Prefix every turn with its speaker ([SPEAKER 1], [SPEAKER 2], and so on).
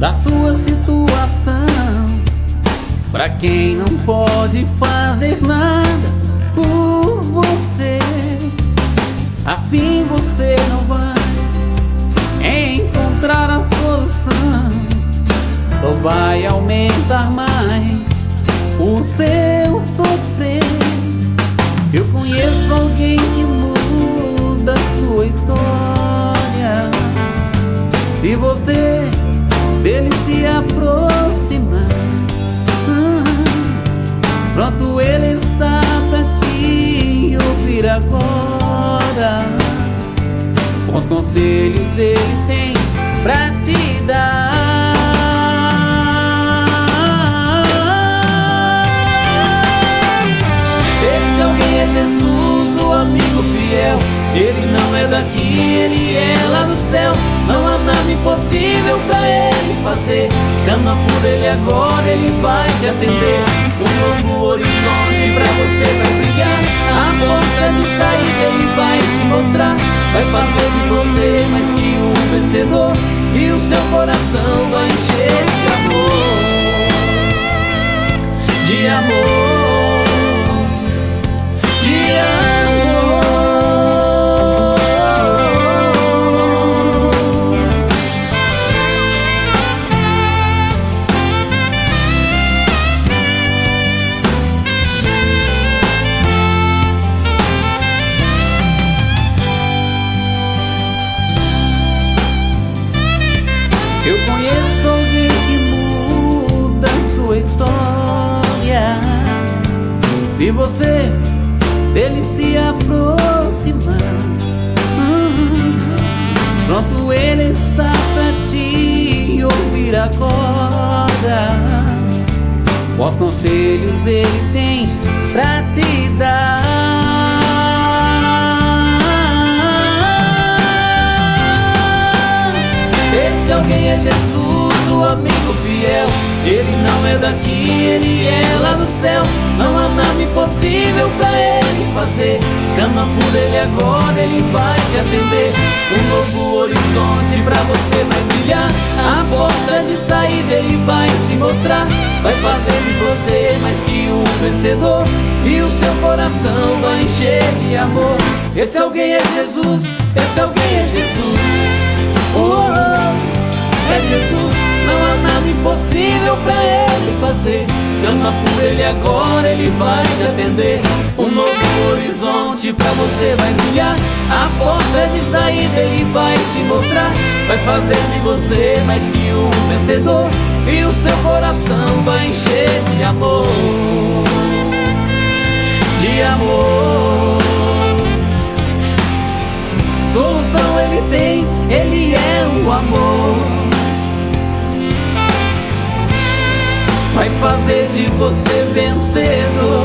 [SPEAKER 1] da sua situação. Pra quem não pode fazer nada por você, assim você não vai encontrar a solução. Só vai aumentar mais o seu sofrer. Eu conheço alguém que muda a sua história. Se você dele se aproximar, pronto, ele está pra te ouvir agora. Bons conselhos ele tem pra te dar. Esse alguém é Jesus, o amigo fiel. Ele não é daqui, ele é lá do céu. Não há nada impossível pra ele fazer. Chama por ele agora, ele vai te atender. Um novo horizonte pra você vai brilhar. A porta de saída ele vai te mostrar. Vai fazer de você mais que um vencedor. E o seu coração vai encher de amor. De amor, de amor. Eu conheço alguém que muda a sua história. Se você dele se aproximar, pronto, ele está pra te ouvir agora. Bons conselhos ele tem pra te dar. Esse alguém é Jesus, o amigo fiel. Ele não é daqui, ele é lá do céu. Não há nada impossível pra ele fazer. Chama por ele agora, ele vai te atender. Um novo horizonte pra você vai brilhar. A porta de saída ele vai te mostrar. Vai fazer de você mais que um vencedor. E o seu coração vai encher de amor. Esse alguém é Jesus, esse alguém é Jesus. É Jesus, não há nada impossível pra ele fazer. Chama por ele agora, ele vai te atender. Um novo horizonte pra você vai brilhar. A porta de saída ele vai te mostrar. Vai fazer de você mais que um vencedor. E o seu coração vai encher de amor. De amor. Solução ele tem, ele é o amor. Vai fazer de você vencedor.